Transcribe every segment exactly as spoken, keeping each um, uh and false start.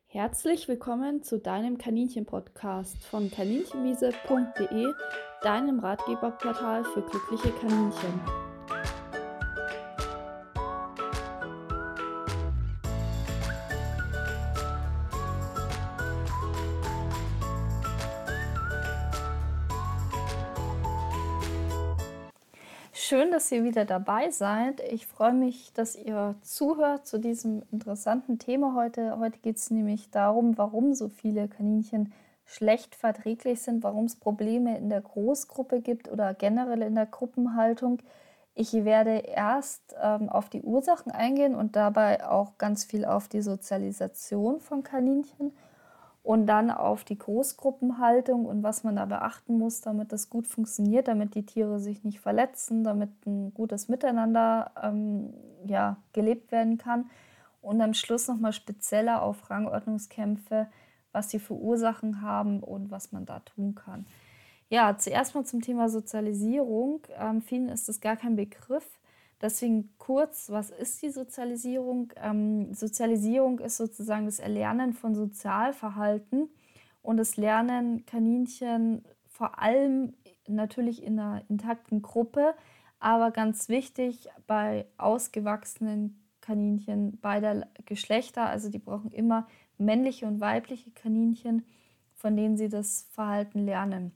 Herzlich willkommen zu deinem Kaninchen-Podcast von kaninchenwiese punkt de, deinem Ratgeberportal für glückliche Kaninchen. Schön, dass ihr wieder dabei seid. Ich freue mich, dass ihr zuhört zu diesem interessanten Thema heute. Heute geht es nämlich darum, warum so viele Kaninchen schlecht verträglich sind, warum es Probleme in der Großgruppe gibt oder generell in der Gruppenhaltung. Ich werde erst ähm, auf die Ursachen eingehen und dabei auch ganz viel auf die Sozialisation von Kaninchen und dann auf die Großgruppenhaltung und was man da beachten muss, damit das gut funktioniert, damit die Tiere sich nicht verletzen, damit ein gutes Miteinander ähm, ja, gelebt werden kann. Und am Schluss nochmal spezieller auf Rangordnungskämpfe, was sie für Ursachen haben und was man da tun kann. Ja, zuerst mal zum Thema Sozialisierung. Ähm, vielen ist das gar kein Begriff. Deswegen kurz, was ist die Sozialisierung? Ähm, Sozialisierung ist sozusagen das Erlernen von Sozialverhalten und das Lernen Kaninchen vor allem natürlich in einer intakten Gruppe, aber ganz wichtig bei ausgewachsenen Kaninchen beider Geschlechter. Also die brauchen immer männliche und weibliche Kaninchen, von denen sie das Verhalten lernen.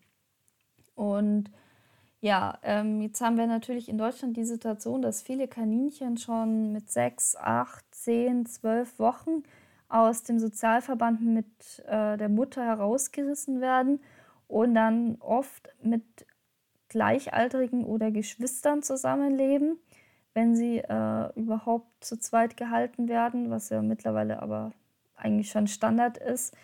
Und ja, ähm, jetzt haben wir natürlich in Deutschland die Situation, dass viele Kaninchen schon mit sechs, acht, zehn, zwölf Wochen aus dem Sozialverband mit äh, der Mutter herausgerissen werden und dann oft mit Gleichaltrigen oder Geschwistern zusammenleben, wenn sie äh, überhaupt zu zweit gehalten werden, was ja mittlerweile aber eigentlich schon Standard ist.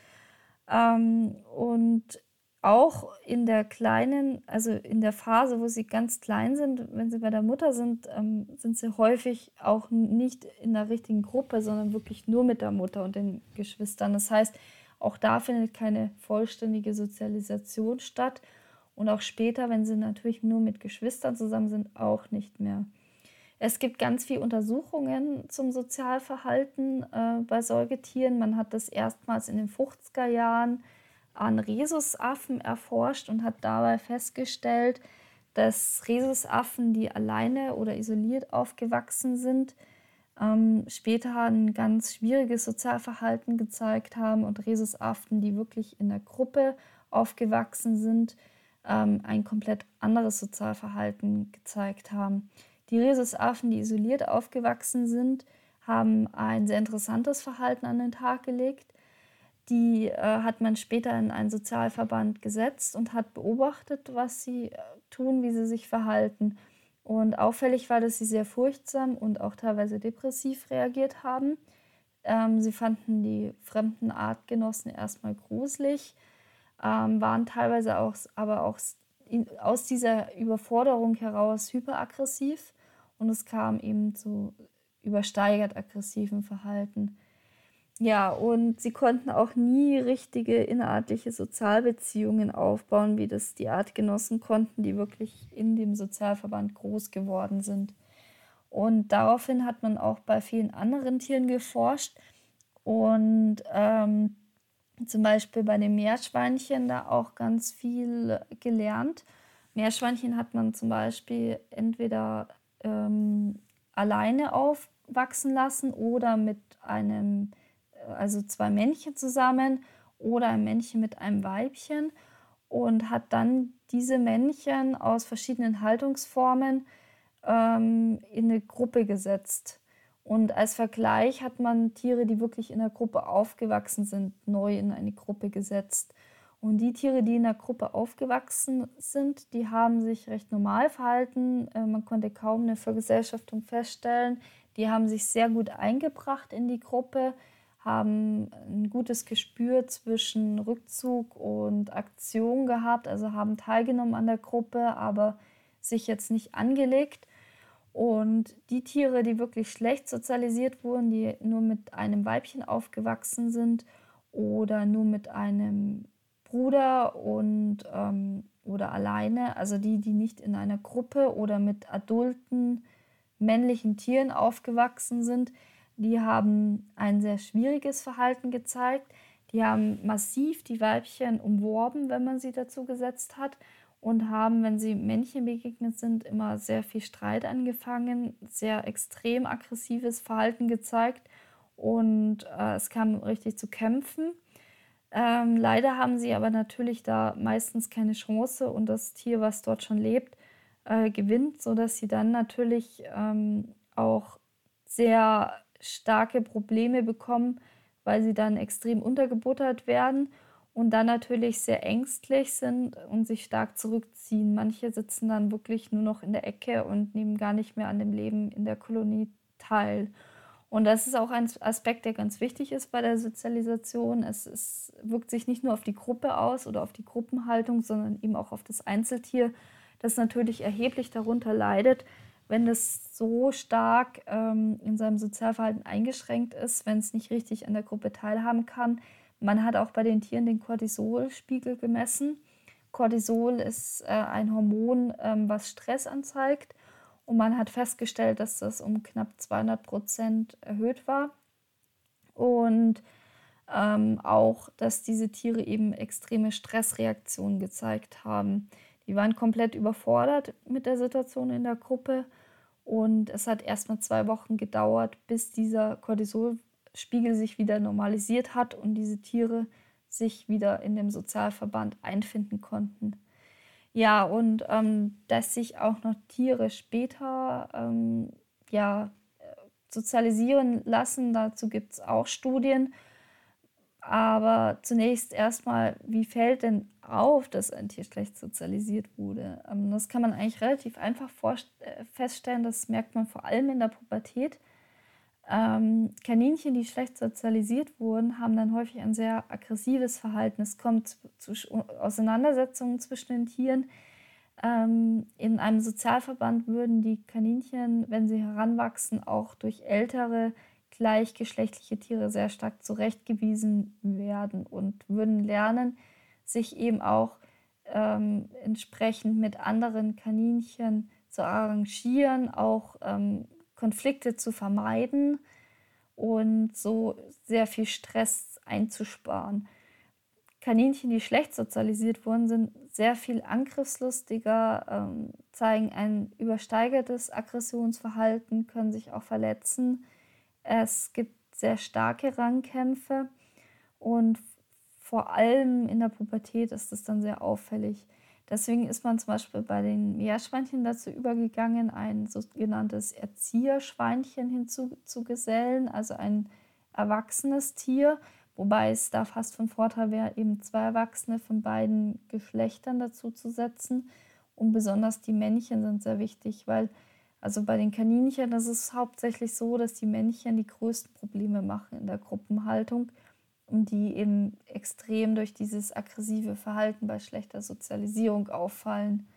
Ähm, und auch in der kleinen, also in der Phase, wo sie ganz klein sind, wenn sie bei der Mutter sind, ähm, sind sie häufig auch nicht in der richtigen Gruppe, sondern wirklich nur mit der Mutter und den Geschwistern. Das heißt, auch da findet keine vollständige Sozialisation statt. Und auch später, wenn sie natürlich nur mit Geschwistern zusammen sind, auch nicht mehr. Es gibt ganz viele Untersuchungen zum Sozialverhalten äh, bei Säugetieren. Man hat das erstmals in den fünfziger Jahren an Rhesusaffen erforscht und hat dabei festgestellt, dass Rhesusaffen, die alleine oder isoliert aufgewachsen sind, ähm, später ein ganz schwieriges Sozialverhalten gezeigt haben und Rhesusaffen, die wirklich in der Gruppe aufgewachsen sind, ähm, ein komplett anderes Sozialverhalten gezeigt haben. Die Rhesusaffen, die isoliert aufgewachsen sind, haben ein sehr interessantes Verhalten an den Tag gelegt. Die äh, hat man später in einen Sozialverband gesetzt und hat beobachtet, was sie äh, tun, wie sie sich verhalten. Und auffällig war, dass sie sehr furchtsam und auch teilweise depressiv reagiert haben. Ähm, sie fanden die fremden Artgenossen erstmal gruselig, ähm, waren teilweise auch, aber auch in, aus dieser Überforderung heraus hyperaggressiv und es kam eben zu übersteigert aggressiven Verhalten. Ja, und sie konnten auch nie richtige innerartliche Sozialbeziehungen aufbauen, wie das die Artgenossen konnten, die wirklich in dem Sozialverband groß geworden sind. Und daraufhin hat man auch bei vielen anderen Tieren geforscht und ähm, zum Beispiel bei den Meerschweinchen da auch ganz viel gelernt. Meerschweinchen hat man zum Beispiel entweder ähm, alleine aufwachsen lassen oder mit einem, also zwei Männchen zusammen oder ein Männchen mit einem Weibchen und hat dann diese Männchen aus verschiedenen Haltungsformen ähm, in eine Gruppe gesetzt. Und als Vergleich hat man Tiere, die wirklich in der Gruppe aufgewachsen sind, neu in eine Gruppe gesetzt. Und die Tiere, die in der Gruppe aufgewachsen sind, die haben sich recht normal verhalten. Man konnte kaum eine Vergesellschaftung feststellen. Die haben sich sehr gut eingebracht in die Gruppe, haben ein gutes Gespür zwischen Rückzug und Aktion gehabt, also haben teilgenommen an der Gruppe, aber sich jetzt nicht angelegt. Und die Tiere, die wirklich schlecht sozialisiert wurden, die nur mit einem Weibchen aufgewachsen sind oder nur mit einem Bruder und ähm, oder alleine, also die, die nicht in einer Gruppe oder mit adulten männlichen Tieren aufgewachsen sind, Die haben ein sehr schwieriges Verhalten gezeigt. Die haben massiv die Weibchen umworben, wenn man sie dazu gesetzt hat, und haben, wenn sie Männchen begegnet sind, immer sehr viel Streit angefangen, sehr extrem aggressives Verhalten gezeigt und äh, es kam richtig zu Kämpfen. Ähm, leider haben sie aber natürlich da meistens keine Chance und das Tier, was dort schon lebt, äh, gewinnt, sodass sie dann natürlich ähm, auch sehr starke Probleme bekommen, weil sie dann extrem untergebuttert werden und dann natürlich sehr ängstlich sind und sich stark zurückziehen. Manche sitzen dann wirklich nur noch in der Ecke und nehmen gar nicht mehr an dem Leben in der Kolonie teil. Und das ist auch ein Aspekt, der ganz wichtig ist bei der Sozialisation. Es, es wirkt sich nicht nur auf die Gruppe aus oder auf die Gruppenhaltung, sondern eben auch auf das Einzeltier, das natürlich erheblich darunter leidet, wenn es so stark ähm, in seinem Sozialverhalten eingeschränkt ist, wenn es nicht richtig an der Gruppe teilhaben kann. Man hat auch bei den Tieren den Cortisolspiegel gemessen. Cortisol ist äh, ein Hormon, ähm, was Stress anzeigt. Und man hat festgestellt, dass das um knapp zweihundert Prozent erhöht war. Und ähm, auch, dass diese Tiere eben extreme Stressreaktionen gezeigt haben. Die waren komplett überfordert mit der Situation in der Gruppe. Und es hat erst mal zwei Wochen gedauert, bis dieser Cortisolspiegel sich wieder normalisiert hat und diese Tiere sich wieder in dem Sozialverband einfinden konnten. Ja, und ähm, dass sich auch noch Tiere später ähm, ja, sozialisieren lassen, dazu gibt es auch Studien. Aber zunächst erstmal, wie fällt denn auf, dass ein Tier schlecht sozialisiert wurde? Ähm, das kann man eigentlich relativ einfach feststellen, das merkt man vor allem in der Pubertät. Ähm, Kaninchen, die schlecht sozialisiert wurden, haben dann häufig ein sehr aggressives Verhalten. Es kommt zu, zu Auseinandersetzungen zwischen den Tieren. Ähm, in einem Sozialverband würden die Kaninchen, wenn sie heranwachsen, auch durch ältere gleichgeschlechtliche Tiere sehr stark zurechtgewiesen werden und würden lernen, sich eben auch ähm, entsprechend mit anderen Kaninchen zu arrangieren, auch ähm, Konflikte zu vermeiden und so sehr viel Stress einzusparen. Kaninchen, die schlecht sozialisiert wurden, sind sehr viel angriffslustiger, ähm, zeigen ein übersteigertes Aggressionsverhalten, können sich auch verletzen. Es gibt sehr starke Rangkämpfe und vor allem in der Pubertät ist es dann sehr auffällig. Deswegen ist man zum Beispiel bei den Meerschweinchen dazu übergegangen, ein sogenanntes Erzieherschweinchen hinzuzugesellen, also ein erwachsenes Tier, wobei es da fast von Vorteil wäre, eben zwei Erwachsene von beiden Geschlechtern dazu zu setzen. Und besonders die Männchen sind sehr wichtig, weil also bei den Kaninchen ist es hauptsächlich so, dass die Männchen die größten Probleme machen in der Gruppenhaltung und die eben extrem durch dieses aggressive Verhalten bei schlechter Sozialisierung auffallen.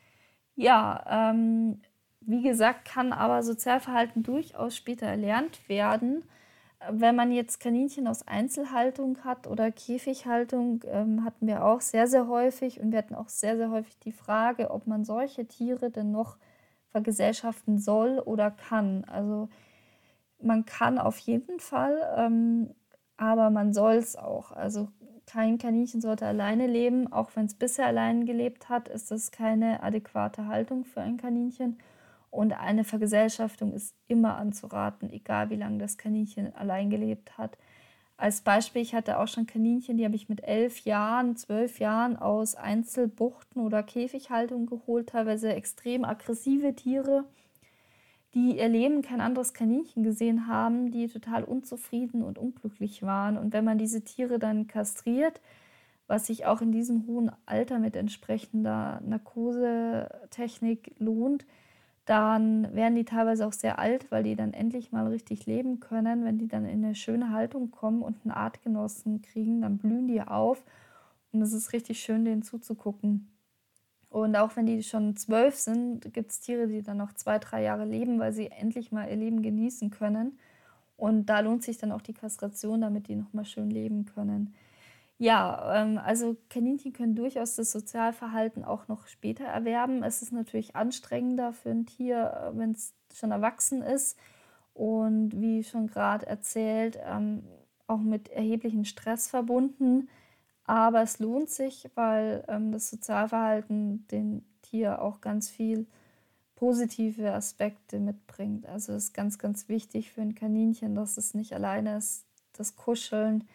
Ja, ähm, wie gesagt, kann aber Sozialverhalten durchaus später erlernt werden. Wenn man jetzt Kaninchen aus Einzelhaltung hat oder Käfighaltung, ähm, hatten wir auch sehr, sehr häufig und wir hatten auch sehr, sehr häufig die Frage, ob man solche Tiere denn noch vergesellschaften soll oder kann. Also man kann auf jeden Fall, ähm, aber man soll es auch. Also kein Kaninchen sollte alleine leben. Auch wenn es bisher allein gelebt hat, ist das keine adäquate Haltung für ein Kaninchen. Und eine Vergesellschaftung ist immer anzuraten, egal wie lange das Kaninchen allein gelebt hat. Als Beispiel, ich hatte auch schon Kaninchen, die habe ich mit elf Jahren, zwölf Jahren aus Einzelbuchten oder Käfighaltung geholt, teilweise extrem aggressive Tiere, die ihr Leben kein anderes Kaninchen gesehen haben, die total unzufrieden und unglücklich waren. Und wenn man diese Tiere dann kastriert, was sich auch in diesem hohen Alter mit entsprechender Narkosetechnik lohnt, dann werden die teilweise auch sehr alt, weil die dann endlich mal richtig leben können. Wenn die dann in eine schöne Haltung kommen und einen Artgenossen kriegen, dann blühen die auf und es ist richtig schön, denen zuzugucken. Und auch wenn die schon zwölf sind, gibt es Tiere, die dann noch zwei, drei Jahre leben, weil sie endlich mal ihr Leben genießen können. Und da lohnt sich dann auch die Kastration, damit die nochmal schön leben können. Ja, ähm, also Kaninchen können durchaus das Sozialverhalten auch noch später erwerben. Es ist natürlich anstrengender für ein Tier, wenn es schon erwachsen ist. und wie schon gerade erzählt, ähm, auch mit erheblichem Stress verbunden. Aber es lohnt sich, weil ähm, das Sozialverhalten dem Tier auch ganz viel positive Aspekte mitbringt. Also es ist ganz, ganz wichtig für ein Kaninchen, dass es nicht alleine ist, das Kuscheln,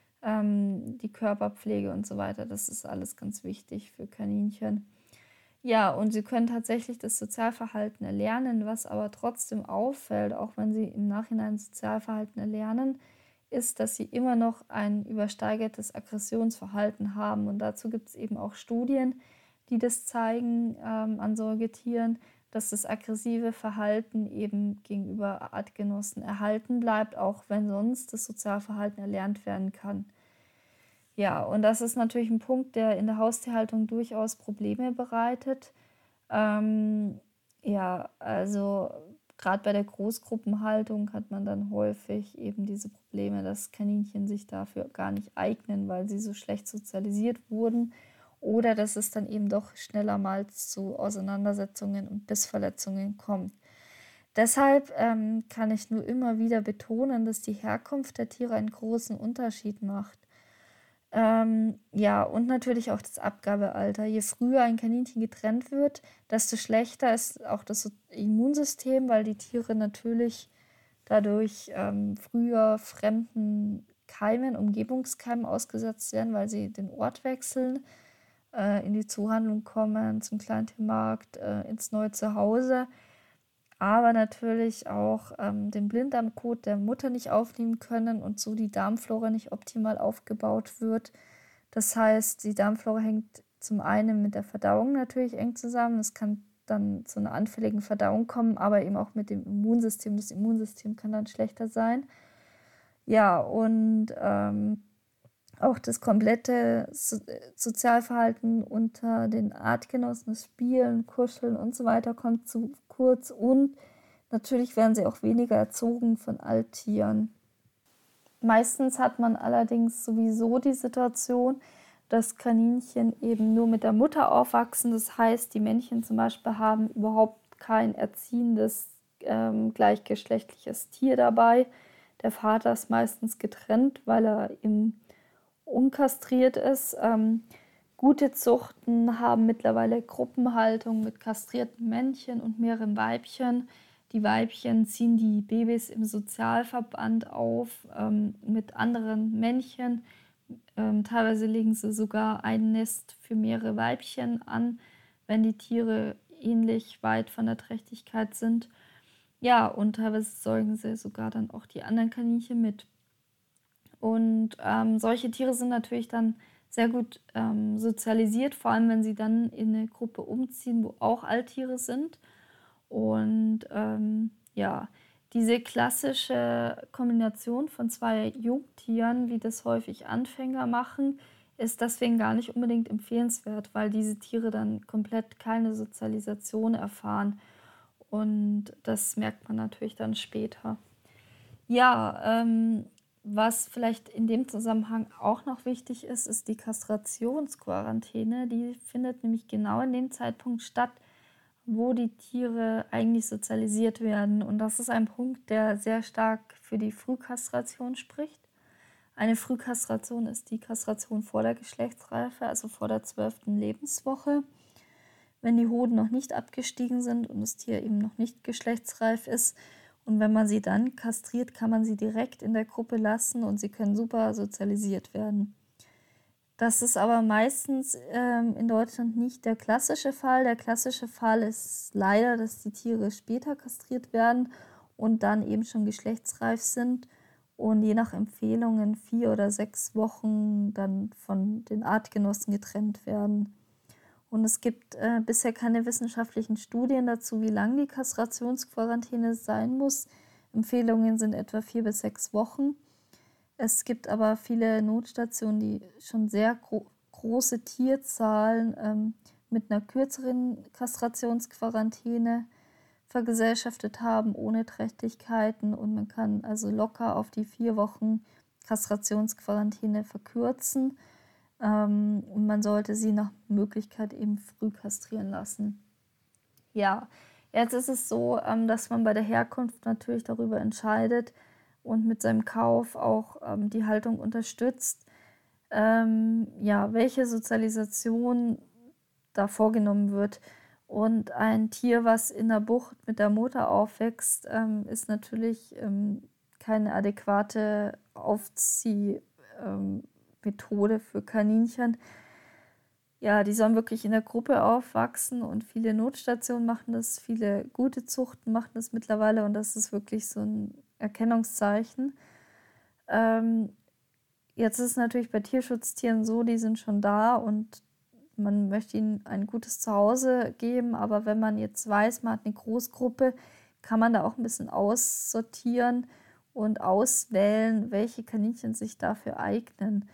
ähm, die Körperpflege und so weiter. Das ist alles ganz wichtig für Kaninchen. Ja, und sie können tatsächlich das Sozialverhalten erlernen, was aber trotzdem auffällt, auch wenn sie im Nachhinein Sozialverhalten erlernen, ist, dass sie immer noch ein übersteigertes Aggressionsverhalten haben. Und dazu gibt es eben auch Studien, die das zeigen ähm, an Säugetieren, dass das aggressive Verhalten eben gegenüber Artgenossen erhalten bleibt, auch wenn sonst das Sozialverhalten erlernt werden kann. Ja, und das ist natürlich ein Punkt, der in der Haustierhaltung durchaus Probleme bereitet. Ähm, ja, also gerade bei der Großgruppenhaltung hat man dann häufig eben diese Probleme, dass Kaninchen sich dafür gar nicht eignen, weil sie so schlecht sozialisiert wurden. Oder dass es dann eben doch schneller mal zu Auseinandersetzungen und Bissverletzungen kommt. Deshalb ähm, kann ich nur immer wieder betonen, dass die Herkunft der Tiere einen großen Unterschied macht. Ähm, ja, und natürlich auch das Abgabealter. Je früher ein Kaninchen getrennt wird, desto schlechter ist auch das So- Immunsystem, weil die Tiere natürlich dadurch ähm, früher fremden Keimen, Umgebungskeimen ausgesetzt werden, weil sie den Ort wechseln, äh, in die Zuhandlung kommen, zum Kleintiermarkt, äh, ins neue Zuhause, aber natürlich auch ähm, den Blinddarmkot der Mutter nicht aufnehmen können und so die Darmflora nicht optimal aufgebaut wird. Das heißt, die Darmflora hängt zum einen mit der Verdauung natürlich eng zusammen. Es kann dann zu einer anfälligen Verdauung kommen, aber eben auch mit dem Immunsystem. Das Immunsystem kann dann schlechter sein. Ja, und ähm, auch das komplette so Sozialverhalten unter den Artgenossen, das Spielen, Kuscheln und so weiter kommt zu kurz und natürlich werden sie auch weniger erzogen von Alttieren. Meistens hat man allerdings sowieso die Situation, dass Kaninchen eben nur mit der Mutter aufwachsen. Das heißt, die Männchen zum Beispiel haben überhaupt kein erziehendes ähm, gleichgeschlechtliches Tier dabei. Der Vater ist meistens getrennt, weil er im unkastriert ist. Ähm, gute Zuchten haben mittlerweile Gruppenhaltung mit kastrierten Männchen und mehreren Weibchen. Die Weibchen ziehen die Babys im Sozialverband auf ähm, mit anderen Männchen. Ähm, teilweise legen sie sogar ein Nest für mehrere Weibchen an, wenn die Tiere ähnlich weit von der Trächtigkeit sind. Ja, und teilweise säugen sie sogar dann auch die anderen Kaninchen mit. Und ähm, solche Tiere sind natürlich dann sehr gut ähm, sozialisiert, vor allem wenn sie dann in eine Gruppe umziehen, wo auch Alttiere sind. Und ähm, ja, diese klassische Kombination von zwei Jungtieren, wie das häufig Anfänger machen, ist deswegen gar nicht unbedingt empfehlenswert, weil diese Tiere dann komplett keine Sozialisation erfahren. Und das merkt man natürlich dann später. Ja, ähm, was vielleicht in dem Zusammenhang auch noch wichtig ist, ist die Kastrationsquarantäne. Die findet nämlich genau in dem Zeitpunkt statt, wo die Tiere eigentlich sozialisiert werden. Und das ist ein Punkt, der sehr stark für die Frühkastration spricht. Eine Frühkastration ist die Kastration vor der Geschlechtsreife, also vor der zwölften Lebenswoche. Wenn die Hoden noch nicht abgestiegen sind und das Tier eben noch nicht geschlechtsreif ist. Und wenn man sie dann kastriert, kann man sie direkt in der Gruppe lassen und sie können super sozialisiert werden. Das ist aber meistens ähm, in Deutschland nicht der klassische Fall. Der klassische Fall ist leider, dass die Tiere später kastriert werden und dann eben schon geschlechtsreif sind und je nach Empfehlungen vier oder sechs Wochen dann von den Artgenossen getrennt werden. Und es gibt äh, bisher keine wissenschaftlichen Studien dazu, wie lang die Kastrationsquarantäne sein muss. Empfehlungen sind etwa vier bis sechs Wochen. Es gibt aber viele Notstationen, die schon sehr gro große Tierzahlen ähm, mit einer kürzeren Kastrationsquarantäne vergesellschaftet haben, ohne Trächtigkeiten. Und man kann also locker auf die vier Wochen Kastrationsquarantäne verkürzen. Ähm, und man sollte sie nach Möglichkeit eben früh kastrieren lassen. Ja, Jetzt ist es so, ähm, dass man bei der Herkunft natürlich darüber entscheidet und mit seinem Kauf auch ähm, die Haltung unterstützt, ähm, ja, welche Sozialisation da vorgenommen wird. Und ein Tier, was in der Bucht mit der Mutter aufwächst, ähm, ist natürlich ähm, keine adäquate Aufziehmethode ähm, Methode für Kaninchen. Ja, die sollen wirklich in der Gruppe aufwachsen und viele Notstationen machen das, viele gute Zuchten machen das mittlerweile und das ist wirklich so ein Erkennungszeichen. Ähm, Jetzt ist es natürlich bei Tierschutztieren so, die sind schon da und man möchte ihnen ein gutes Zuhause geben, aber wenn man jetzt weiß, man hat eine Großgruppe, kann man da auch ein bisschen aussortieren und auswählen, welche Kaninchen sich dafür eignen.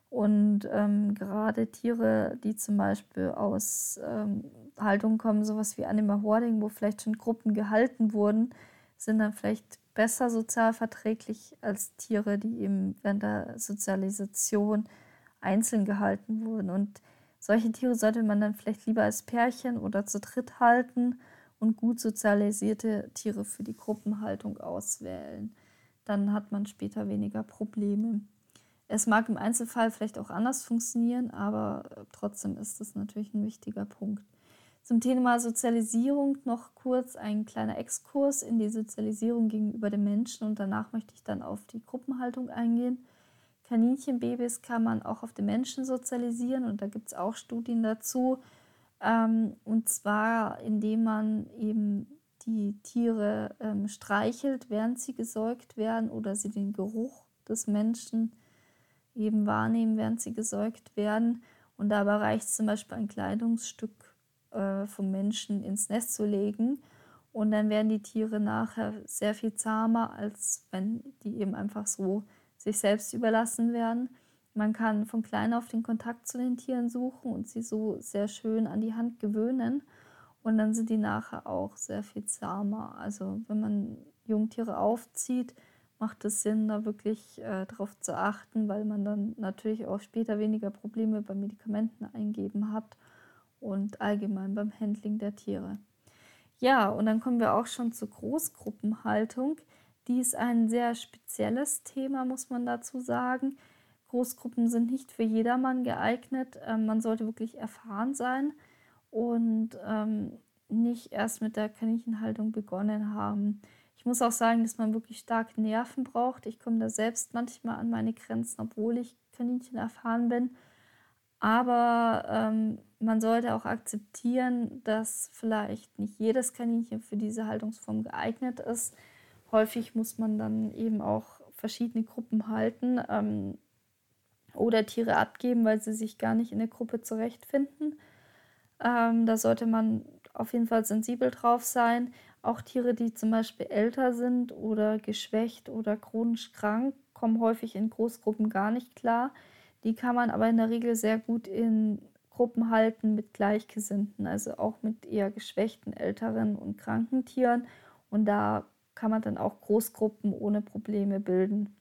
Und ähm, gerade Tiere, die zum Beispiel aus ähm, Haltungen kommen, sowas wie Animal Hoarding, wo vielleicht schon Gruppen gehalten wurden, sind dann vielleicht besser sozial verträglich als Tiere, die eben während der Sozialisation einzeln gehalten wurden. Und solche Tiere sollte man dann vielleicht lieber als Pärchen oder zu dritt halten und gut sozialisierte Tiere für die Gruppenhaltung auswählen. Dann hat man später weniger Probleme. Es mag im Einzelfall vielleicht auch anders funktionieren, aber trotzdem ist das natürlich ein wichtiger Punkt. Zum Thema Sozialisierung noch kurz ein kleiner Exkurs in die Sozialisierung gegenüber dem Menschen und danach möchte ich dann auf die Gruppenhaltung eingehen. Kaninchenbabys kann man auch auf den Menschen sozialisieren und da gibt es auch Studien dazu. Ähm, und zwar, indem man eben die Tiere ähm, streichelt, während sie gesäugt werden oder sie den Geruch des Menschen eben wahrnehmen, während sie gesäugt werden. Und dabei reicht es zum Beispiel, ein Kleidungsstück äh, vom Menschen ins Nest zu legen. Und dann werden die Tiere nachher sehr viel zahmer, als wenn die eben einfach so sich selbst überlassen werden. Man kann von klein auf den Kontakt zu den Tieren suchen und sie so sehr schön an die Hand gewöhnen. Und dann sind die nachher auch sehr viel zahmer. Also wenn man Jungtiere aufzieht, macht es Sinn, da wirklich äh, darauf zu achten, weil man dann natürlich auch später weniger Probleme beim Medikamenten eingeben hat und allgemein beim Handling der Tiere. Ja, und dann kommen wir auch schon zur Großgruppenhaltung. Die ist ein sehr spezielles Thema, muss man dazu sagen. Großgruppen sind nicht für jedermann geeignet. Ähm, man sollte wirklich erfahren sein und ähm, nicht erst mit der Kaninchenhaltung begonnen haben. Ich muss auch sagen, dass man wirklich stark Nerven braucht. Ich komme da selbst manchmal an meine Grenzen, obwohl ich Kaninchen erfahren bin. Aber ähm, man sollte auch akzeptieren, dass vielleicht nicht jedes Kaninchen für diese Haltungsform geeignet ist. Häufig muss man dann eben auch verschiedene Gruppen halten ähm, oder Tiere abgeben, weil sie sich gar nicht in der Gruppe zurechtfinden. Ähm, da sollte man auf jeden Fall sensibel drauf sein. Auch Tiere, die zum Beispiel älter sind oder geschwächt oder chronisch krank, kommen häufig in Großgruppen gar nicht klar. Die kann man aber in der Regel sehr gut in Gruppen halten mit Gleichgesinnten, also auch mit eher geschwächten, älteren und kranken Tieren. Und da kann man dann auch Großgruppen ohne Probleme bilden.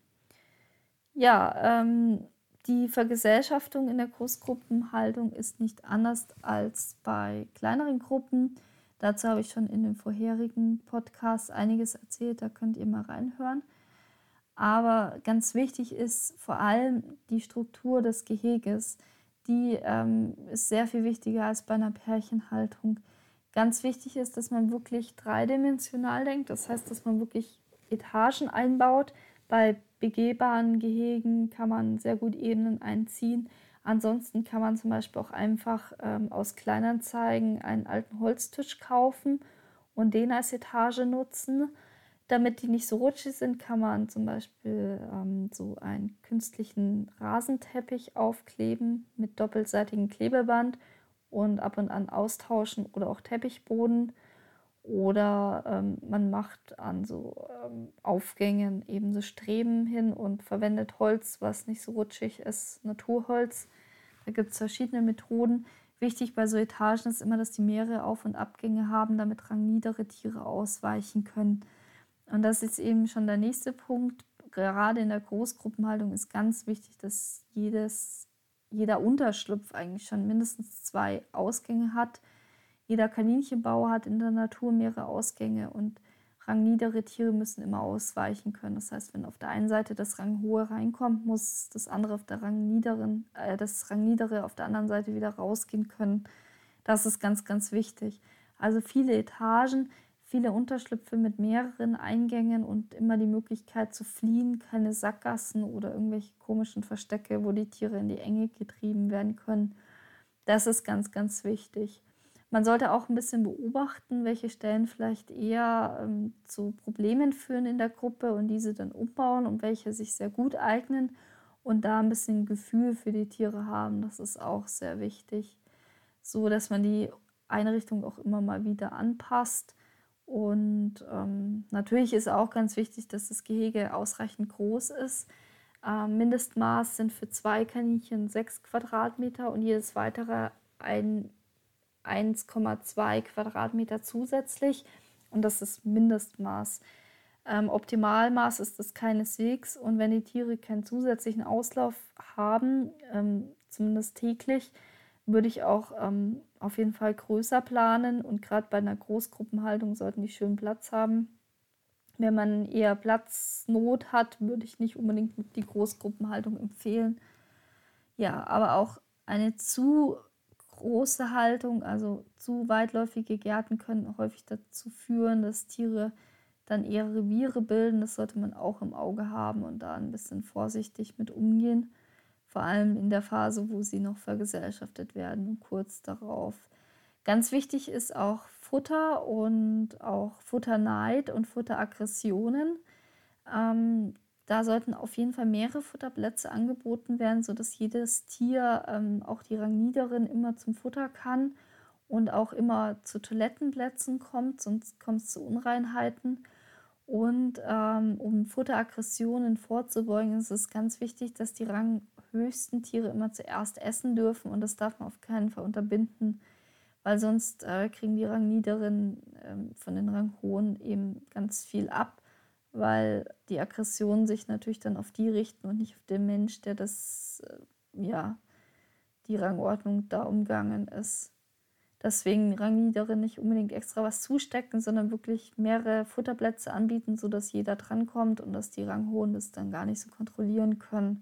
Ja, ähm, die Vergesellschaftung in der Großgruppenhaltung ist nicht anders als bei kleineren Gruppen. Dazu habe ich schon in den vorherigen Podcasts einiges erzählt, da könnt ihr mal reinhören. Aber ganz wichtig ist vor allem die Struktur des Geheges. Die ähm, ist sehr viel wichtiger als bei einer Pärchenhaltung. Ganz wichtig ist, dass man wirklich dreidimensional denkt. Das heißt, dass man wirklich Etagen einbaut. Bei begehbaren Gehegen kann man sehr gut Ebenen einziehen. Ansonsten kann man zum Beispiel auch einfach ähm, aus Kleinanzeigen einen alten Holztisch kaufen und den als Etage nutzen. Damit die nicht so rutschig sind, kann man zum Beispiel ähm, so einen künstlichen Rasenteppich aufkleben mit doppelseitigem Klebeband und ab und an austauschen oder auch Teppichboden. Oder ähm, man macht an so ähm, Aufgängen eben so Streben hin und verwendet Holz, was nicht so rutschig ist, Naturholz. Da gibt es verschiedene Methoden. Wichtig bei so Etagen ist immer, dass die mehrere Auf- und Abgänge haben, damit rangniedere Tiere ausweichen können. Und das ist eben schon der nächste Punkt. Gerade in der Großgruppenhaltung ist ganz wichtig, dass jedes, jeder Unterschlupf eigentlich schon mindestens zwei Ausgänge hat. Jeder Kaninchenbau hat in der Natur mehrere Ausgänge und rangniedere Tiere müssen immer ausweichen können. Das heißt, wenn auf der einen Seite das Ranghohe reinkommt, muss das andere auf der Rangniederen, äh, das Rangniedere auf der anderen Seite wieder rausgehen können. Das ist ganz, ganz wichtig. Also viele Etagen, viele Unterschlüpfe mit mehreren Eingängen und immer die Möglichkeit zu fliehen, keine Sackgassen oder irgendwelche komischen Verstecke, wo die Tiere in die Enge getrieben werden können. Das ist ganz, ganz wichtig. Man sollte auch ein bisschen beobachten, welche Stellen vielleicht eher ähm, zu Problemen führen in der Gruppe und diese dann umbauen und welche sich sehr gut eignen und da ein bisschen Gefühl für die Tiere haben. Das ist auch sehr wichtig, so dass man die Einrichtung auch immer mal wieder anpasst. Und ähm, natürlich ist auch ganz wichtig, dass das Gehege ausreichend groß ist. Ähm, Mindestmaß sind für zwei Kaninchen sechs Quadratmeter und jedes weitere ein eins Komma zwei Quadratmeter zusätzlich und das ist Mindestmaß. Ähm, Optimalmaß ist das keineswegs und wenn die Tiere keinen zusätzlichen Auslauf haben, ähm, zumindest täglich, würde ich auch ähm, auf jeden Fall größer planen und gerade bei einer Großgruppenhaltung sollten die schön Platz haben. Wenn man eher Platznot hat, würde ich nicht unbedingt die Großgruppenhaltung empfehlen. Ja, aber auch eine zu große Haltung, also zu weitläufige Gärten können häufig dazu führen, dass Tiere dann eher Reviere bilden. Das sollte man auch im Auge haben und da ein bisschen vorsichtig mit umgehen. Vor allem in der Phase, wo sie noch vergesellschaftet werden und kurz darauf. Ganz wichtig ist auch Futter und auch Futterneid und Futteraggressionen. Ähm, Da sollten auf jeden Fall mehrere Futterplätze angeboten werden, sodass jedes Tier, ähm, auch die Rangniederen, immer zum Futter kann und auch immer zu Toilettenplätzen kommt, sonst kommt es zu Unreinheiten. Und ähm, um Futteraggressionen vorzubeugen, ist es ganz wichtig, dass die ranghöchsten Tiere immer zuerst essen dürfen und das darf man auf keinen Fall unterbinden, weil sonst äh, kriegen die Rangniederen ähm, von den Ranghohen eben ganz viel ab, weil die Aggressionen sich natürlich dann auf die richten und nicht auf den Mensch, der das, äh, ja, die Rangordnung da umgangen ist. Deswegen Rangniedere nicht unbedingt extra was zustecken, sondern wirklich mehrere Futterplätze anbieten, sodass jeder drankommt und dass die Ranghohen das dann gar nicht so kontrollieren können.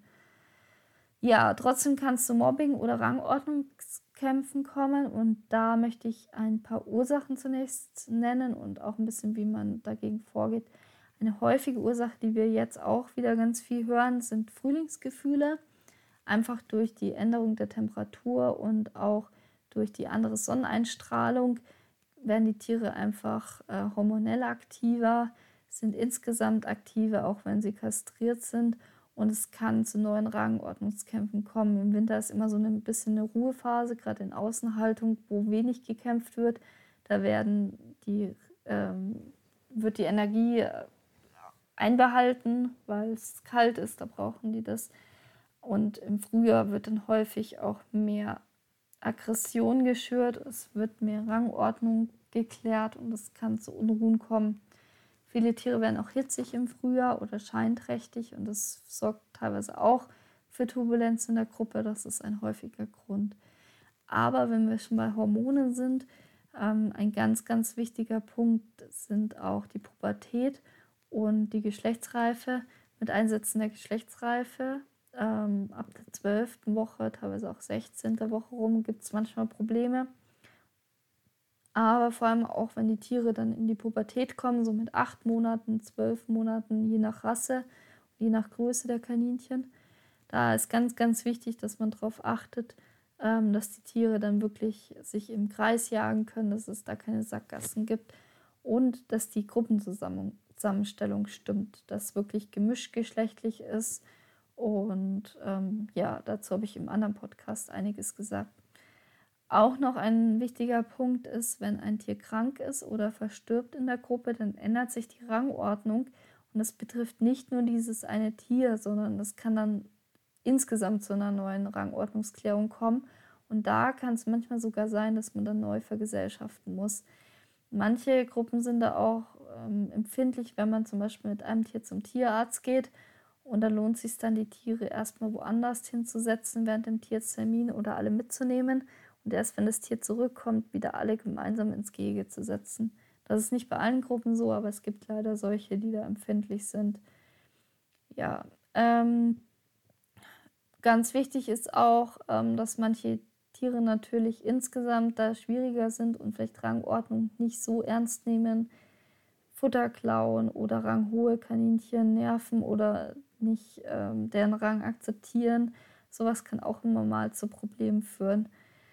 Ja, trotzdem kann es zu Mobbing oder Rangordnungskämpfen kommen und da möchte ich ein paar Ursachen zunächst nennen und auch ein bisschen, wie man dagegen vorgeht. Eine häufige Ursache, die wir jetzt auch wieder ganz viel hören, sind Frühlingsgefühle. Einfach durch die Änderung der Temperatur und auch durch die andere Sonneneinstrahlung werden die Tiere einfach äh, hormonell aktiver, sind insgesamt aktiver, auch wenn sie kastriert sind. Und es kann zu neuen Rangordnungskämpfen kommen. Im Winter ist immer so ein bisschen eine Ruhephase, gerade in Außenhaltung, wo wenig gekämpft wird. Da werden die, ähm, wird die Energie einbehalten, weil es kalt ist, da brauchen die das. Und im Frühjahr wird dann häufig auch mehr Aggression geschürt, es wird mehr Rangordnung geklärt und es kann zu Unruhen kommen. Viele Tiere werden auch hitzig im Frühjahr oder scheinträchtig und das sorgt teilweise auch für Turbulenz in der Gruppe. Das ist ein häufiger Grund. Aber wenn wir schon bei Hormonen sind, ähm, ein ganz, ganz wichtiger Punkt sind auch die Pubertät und die Geschlechtsreife. Mit Einsetzen der Geschlechtsreife ähm, ab der zwölften Woche, teilweise auch sechzehnten Woche rum, gibt es manchmal Probleme. Aber vor allem auch, wenn die Tiere dann in die Pubertät kommen, so mit acht Monaten, zwölf Monaten, je nach Rasse, je nach Größe der Kaninchen. Da ist ganz, ganz wichtig, dass man darauf achtet, ähm, dass die Tiere dann wirklich sich im Kreis jagen können, dass es da keine Sackgassen gibt und dass die Gruppenzusammenstellung stimmt, dass wirklich gemischtgeschlechtlich ist. Und ähm, ja, dazu habe ich im anderen Podcast einiges gesagt. Auch noch ein wichtiger Punkt ist, wenn ein Tier krank ist oder verstirbt in der Gruppe, dann ändert sich die Rangordnung. Und das betrifft nicht nur dieses eine Tier, sondern das kann dann insgesamt zu einer neuen Rangordnungsklärung kommen. Und da kann es manchmal sogar sein, dass man dann neu vergesellschaften muss. Manche Gruppen sind da auch ähm, empfindlich, wenn man zum Beispiel mit einem Tier zum Tierarzt geht. Und da lohnt es sich dann, die Tiere erstmal woanders hinzusetzen während dem Tierztermin oder alle mitzunehmen. und erst wenn das Tier zurückkommt, wieder alle gemeinsam ins Gehege zu setzen. Das ist nicht bei allen Gruppen so, aber es gibt leider solche, die da empfindlich sind. Ja, ähm, ganz wichtig ist auch, ähm, dass manche Tiere natürlich insgesamt da schwieriger sind und vielleicht Rangordnung nicht so ernst nehmen. Futter klauen oder ranghohe Kaninchen nerven oder nicht ähm, deren Rang akzeptieren. Sowas kann auch immer mal zu Problemen führen.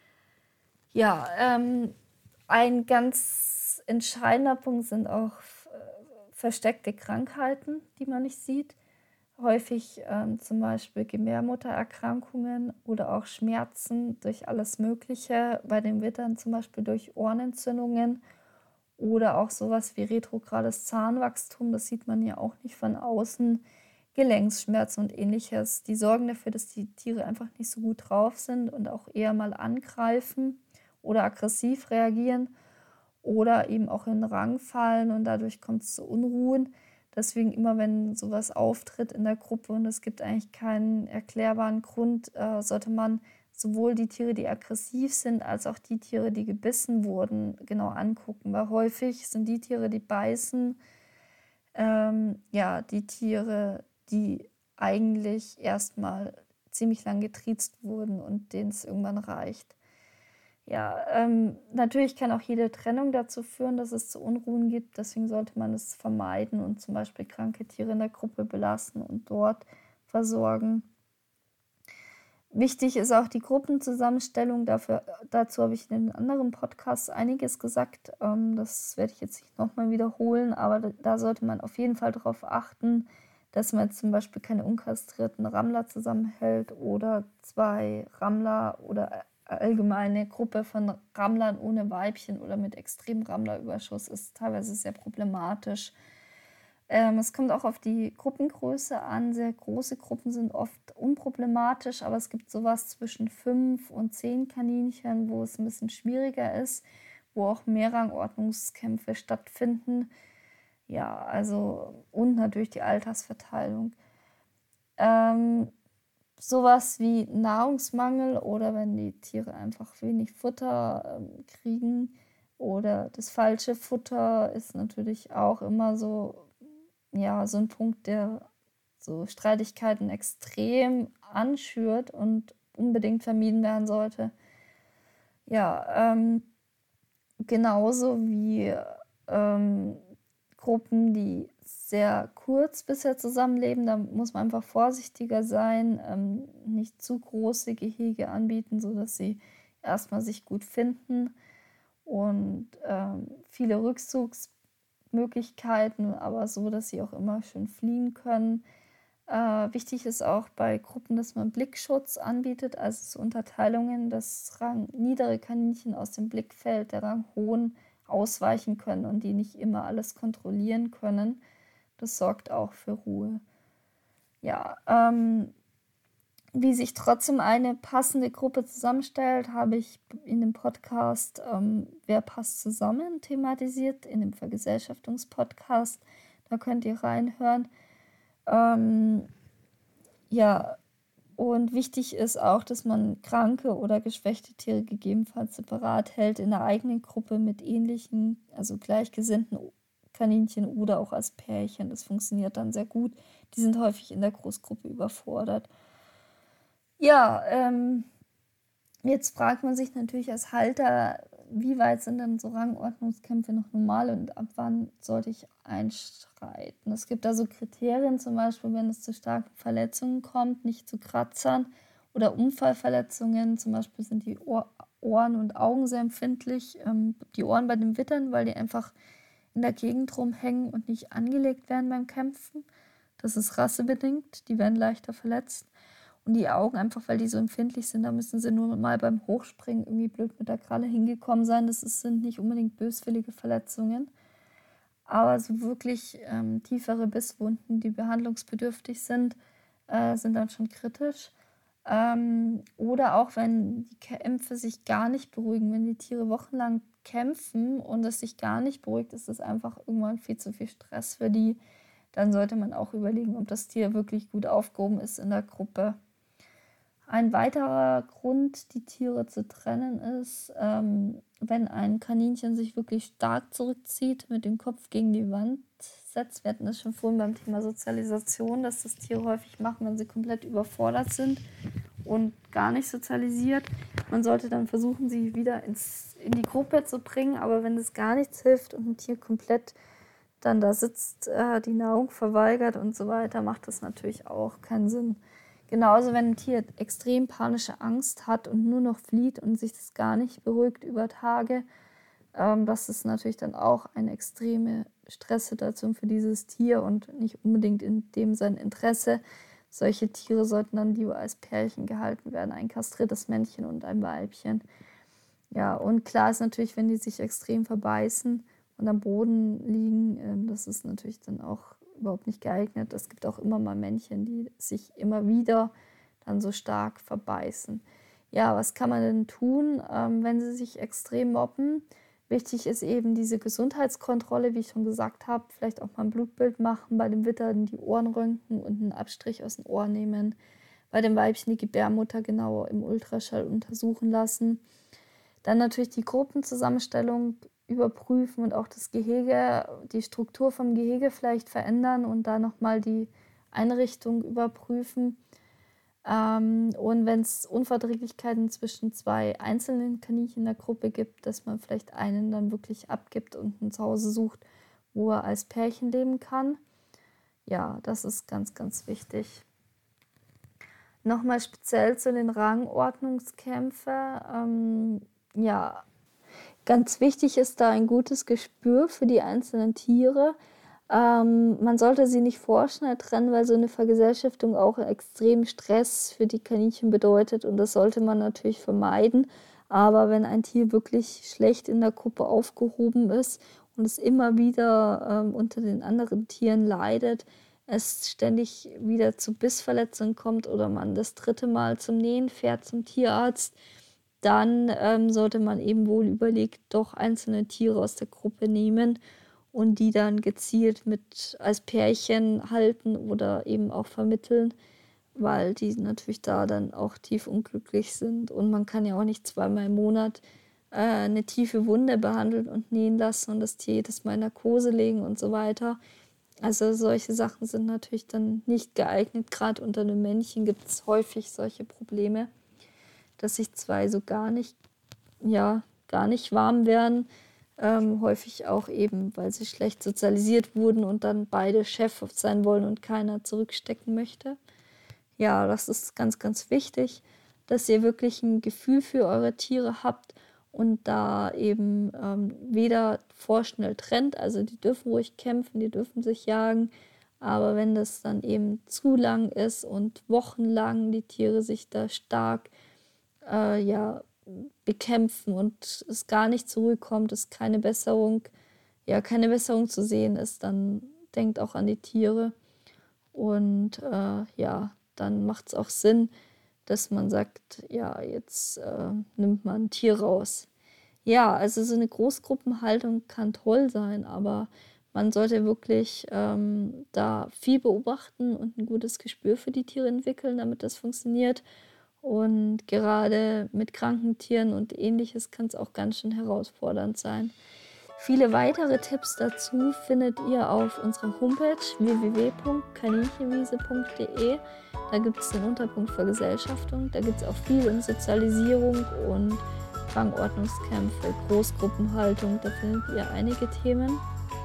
Ja, ähm, ein ganz entscheidender Punkt sind auch äh, versteckte Krankheiten, die man nicht sieht. Häufig ähm, zum Beispiel Gebärmuttererkrankungen oder auch Schmerzen durch alles Mögliche. Bei den Wittern zum Beispiel durch Ohrenentzündungen oder auch sowas wie retrogrades Zahnwachstum. Das sieht man ja auch nicht von außen. Gelenkschmerzen und ähnliches. Die sorgen dafür, dass die Tiere einfach nicht so gut drauf sind und auch eher mal angreifen oder aggressiv reagieren oder eben auch in den Rang fallen und dadurch kommt es zu Unruhen. Deswegen immer, wenn sowas auftritt in der Gruppe und es gibt eigentlich keinen erklärbaren Grund, äh, sollte man sowohl die Tiere, die aggressiv sind, als auch die Tiere, die gebissen wurden, genau angucken. Weil häufig sind die Tiere, die beißen, ähm, ja, die Tiere, die eigentlich erstmal ziemlich lang getriezt wurden und denen es irgendwann reicht. Ja, ähm, natürlich kann auch jede Trennung dazu führen, dass es zu Unruhen gibt. Deswegen sollte man es vermeiden und zum Beispiel kranke Tiere in der Gruppe belassen und dort versorgen. Wichtig ist auch die Gruppenzusammenstellung. Dafür, dazu habe ich in den anderen Podcasts einiges gesagt. Ähm, das werde ich jetzt nicht nochmal wiederholen, aber da, da sollte man auf jeden Fall darauf achten, dass man zum Beispiel keine unkastrierten Rammler zusammenhält oder zwei Rammler oder allgemeine Gruppe von Rammlern ohne Weibchen oder mit extremem Rammlerüberschuss ist teilweise sehr problematisch. Ähm, es kommt auch auf die Gruppengröße an. Sehr große Gruppen sind oft unproblematisch, aber es gibt sowas zwischen fünf und zehn Kaninchen, wo es ein bisschen schwieriger ist, wo auch Mehrrangordnungskämpfe stattfinden. Ja, also und natürlich die Altersverteilung. Ähm, sowas wie Nahrungsmangel oder wenn die Tiere einfach wenig Futter ähm, kriegen oder das falsche Futter ist natürlich auch immer so, ja, so ein Punkt, der so Streitigkeiten extrem anschürt und unbedingt vermieden werden sollte. Ja, ähm, genauso wie ähm, Gruppen, die sehr kurz bisher zusammenleben, da muss man einfach vorsichtiger sein, ähm, nicht zu große Gehege anbieten, sodass sie erstmal sich gut finden und ähm, viele Rückzugsmöglichkeiten, aber so, dass sie auch immer schön fliehen können. Äh, wichtig ist auch bei Gruppen, dass man Blickschutz anbietet, also so Unterteilungen, dass Rang niedere Kaninchen aus dem Blickfeld der ranghohen ausweichen können und die nicht immer alles kontrollieren können. Das sorgt auch für Ruhe. Ja, ähm, wie sich trotzdem eine passende Gruppe zusammenstellt, habe ich in dem Podcast ähm, Wer passt zusammen thematisiert, in dem Vergesellschaftungspodcast. Da könnt ihr reinhören. Ähm, ja, und wichtig ist auch, dass man kranke oder geschwächte Tiere gegebenenfalls separat hält in der eigenen Gruppe mit ähnlichen, also gleichgesinnten Kaninchen oder auch als Pärchen. Das funktioniert dann sehr gut. Die sind häufig in der Großgruppe überfordert. Ja, ähm, jetzt fragt man sich natürlich als Halter, wie weit sind denn so Rangordnungskämpfe noch normal und ab wann sollte ich einschreiten? Es gibt da so Kriterien, zum Beispiel, wenn es zu starken Verletzungen kommt, nicht zu Kratzern oder Unfallverletzungen. Zum Beispiel sind die Ohr Ohren und Augen sehr empfindlich. Ähm, die Ohren bei den Wittern, weil die einfach in der Gegend rumhängen und nicht angelegt werden beim Kämpfen. Das ist rassebedingt, die werden leichter verletzt. Und die Augen einfach, weil die so empfindlich sind, da müssen sie nur mal beim Hochspringen irgendwie blöd mit der Kralle hingekommen sein. Das ist, sind nicht unbedingt böswillige Verletzungen. Aber so wirklich ähm, tiefere Bisswunden, die behandlungsbedürftig sind, äh, sind dann schon kritisch. Ähm, oder auch wenn die Kämpfe sich gar nicht beruhigen, wenn die Tiere wochenlang kämpfen und es sich gar nicht beruhigt, ist das einfach irgendwann viel zu viel Stress für die. Dann sollte man auch überlegen, ob das Tier wirklich gut aufgehoben ist in der Gruppe. Ein weiterer Grund, die Tiere zu trennen, ist, ähm, wenn ein Kaninchen sich wirklich stark zurückzieht, mit dem Kopf gegen die Wand setzt. Wir hatten das schon vorhin beim Thema Sozialisation, dass das Tiere häufig machen, wenn sie komplett überfordert sind und gar nicht sozialisiert. Man sollte dann versuchen, sie wieder ins, in die Gruppe zu bringen, aber wenn das gar nichts hilft und ein Tier komplett dann da sitzt, äh, die Nahrung verweigert und so weiter, macht das natürlich auch keinen Sinn. Genauso, wenn ein Tier extrem panische Angst hat und nur noch flieht und sich das gar nicht beruhigt über Tage, ähm, das ist natürlich dann auch eine extreme Stresssituation für dieses Tier und nicht unbedingt in dem sein Interesse. Solche Tiere sollten dann lieber als Pärchen gehalten werden, ein kastriertes Männchen und ein Weibchen. Ja, und klar ist natürlich, wenn die sich extrem verbeißen und am Boden liegen, ähm, das ist natürlich dann auch überhaupt nicht geeignet. Es gibt auch immer mal Männchen, die sich immer wieder dann so stark verbeißen. Ja, was kann man denn tun, ähm, wenn sie sich extrem mobben? Wichtig ist eben diese Gesundheitskontrolle, wie ich schon gesagt habe, vielleicht auch mal ein Blutbild machen, bei dem Wittern die Ohren röntgen und einen Abstrich aus dem Ohr nehmen, bei dem Weibchen die Gebärmutter genauer im Ultraschall untersuchen lassen. Dann natürlich die Gruppenzusammenstellung überprüfen und auch das Gehege, die Struktur vom Gehege vielleicht verändern und da nochmal die Einrichtung überprüfen. Ähm, und wenn es Unverträglichkeiten zwischen zwei einzelnen Kaninchen in der Gruppe gibt, dass man vielleicht einen dann wirklich abgibt und ein Zuhause sucht, wo er als Pärchen leben kann. Ja, das ist ganz, ganz wichtig. Nochmal speziell zu den Rangordnungskämpfen. Ähm, ja, Ganz wichtig ist da ein gutes Gespür für die einzelnen Tiere. Ähm, man sollte sie nicht vorschnell trennen, weil so eine Vergesellschaftung auch extrem Stress für die Kaninchen bedeutet und das sollte man natürlich vermeiden. Aber wenn ein Tier wirklich schlecht in der Gruppe aufgehoben ist und es immer wieder ähm, unter den anderen Tieren leidet, es ständig wieder zu Bissverletzungen kommt oder man das dritte Mal zum Nähen fährt zum Tierarzt, dann ähm, sollte man eben wohl überlegt doch einzelne Tiere aus der Gruppe nehmen und die dann gezielt mit als Pärchen halten oder eben auch vermitteln, weil die natürlich da dann auch tief unglücklich sind. Und man kann ja auch nicht zweimal im Monat äh, eine tiefe Wunde behandeln und nähen lassen und das Tier jedes Mal in Narkose legen und so weiter. Also solche Sachen sind natürlich dann nicht geeignet. Gerade unter einem Männchen gibt es häufig solche Probleme, dass sich zwei so gar nicht, ja, gar nicht warm werden. Ähm, häufig auch eben, weil sie schlecht sozialisiert wurden und dann beide Chef sein wollen und keiner zurückstecken möchte. Ja, das ist ganz, ganz wichtig, dass ihr wirklich ein Gefühl für eure Tiere habt und da eben ähm, weder vorschnell trennt, also die dürfen ruhig kämpfen, die dürfen sich jagen, aber wenn das dann eben zu lang ist und wochenlang die Tiere sich da stark äh, ja, bekämpfen und es gar nicht zurückkommt, es keine Besserung, ja, keine Besserung zu sehen ist, dann denkt auch an die Tiere. Und äh, ja, dann macht es auch Sinn, dass man sagt, ja, jetzt äh, nimmt man ein Tier raus. Ja, also so eine Großgruppenhaltung kann toll sein, aber man sollte wirklich ähm, da viel beobachten und ein gutes Gespür für die Tiere entwickeln, damit das funktioniert. Und gerade mit kranken Tieren und ähnliches kann es auch ganz schön herausfordernd sein. Viele weitere Tipps dazu findet ihr auf unserer Homepage w w w punkt kaninchenwiese punkt d e. Da gibt es den Unterpunkt Vergesellschaftung. Da geht es auch viel um Sozialisierung und Rangordnungskämpfe, Großgruppenhaltung. Da findet ihr einige Themen.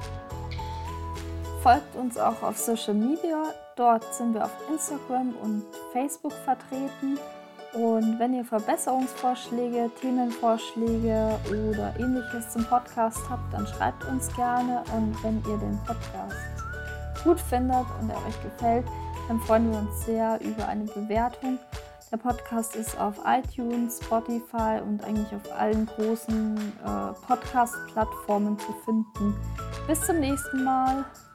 Folgt uns auch auf Social Media. Dort sind wir auf Instagram und Facebook vertreten. Und wenn ihr Verbesserungsvorschläge, Themenvorschläge oder ähnliches zum Podcast habt, dann schreibt uns gerne. Und wenn ihr den Podcast gut findet und er euch gefällt, dann freuen wir uns sehr über eine Bewertung. Der Podcast ist auf iTunes, Spotify und eigentlich auf allen großen äh, Podcast-Plattformen zu finden. Bis zum nächsten Mal.